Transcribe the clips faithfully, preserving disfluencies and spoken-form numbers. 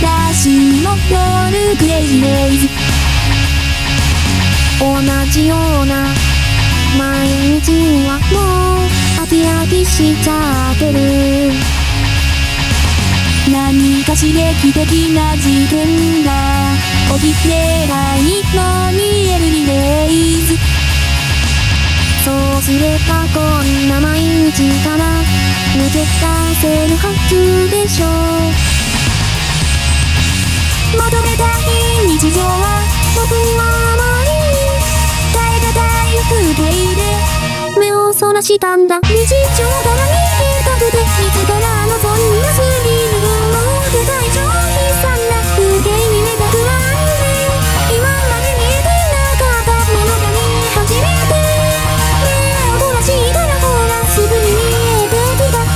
私の夜クレイジーデイズ、同じような毎日はもう飽き飽きしちゃってる。何か刺激的な事件が起きてないのにエブリデイズ、そうすればこんな毎日から抜け出せるはずでしょう。求めたい日常は僕にはあまりに耐え難い風景で目をそらしたんだ。日常から逃げたくて自ら望んだスリルを持ってた以上悲惨な風景に目がくらんで、今まで見えてなかったものが見え始めて、目を凝らしたらほらすぐに見えてきた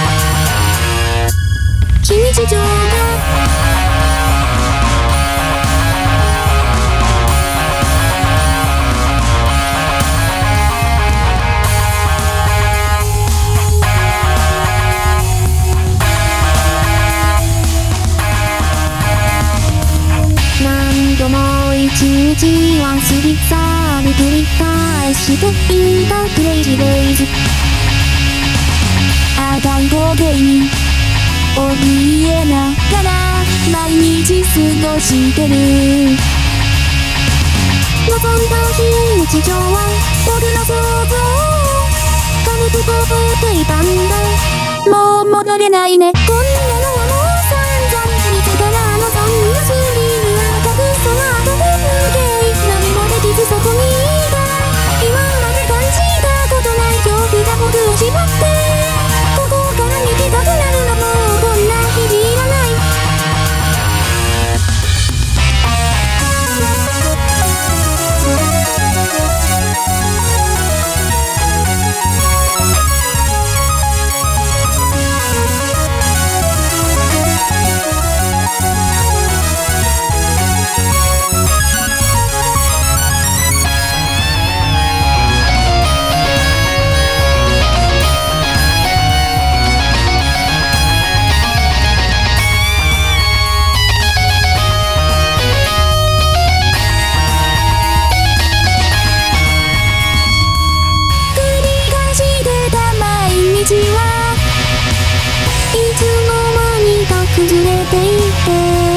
非日常が一日は過ぎ去り繰り返していたクレイジーデイズ、赤い光景に怯えながら毎日過ごしてる。望んだ非日常は僕の想像を軽く超えていたんだ。もう戻れないね、こんなのはもう散々。自ら望んだスリルは赤く染まった何もできずそこにいた。今まで感じたことない恐怖が僕を縛って、ここから逃げたくなるのもうこんな日々いらない。いつの間にか崩れていって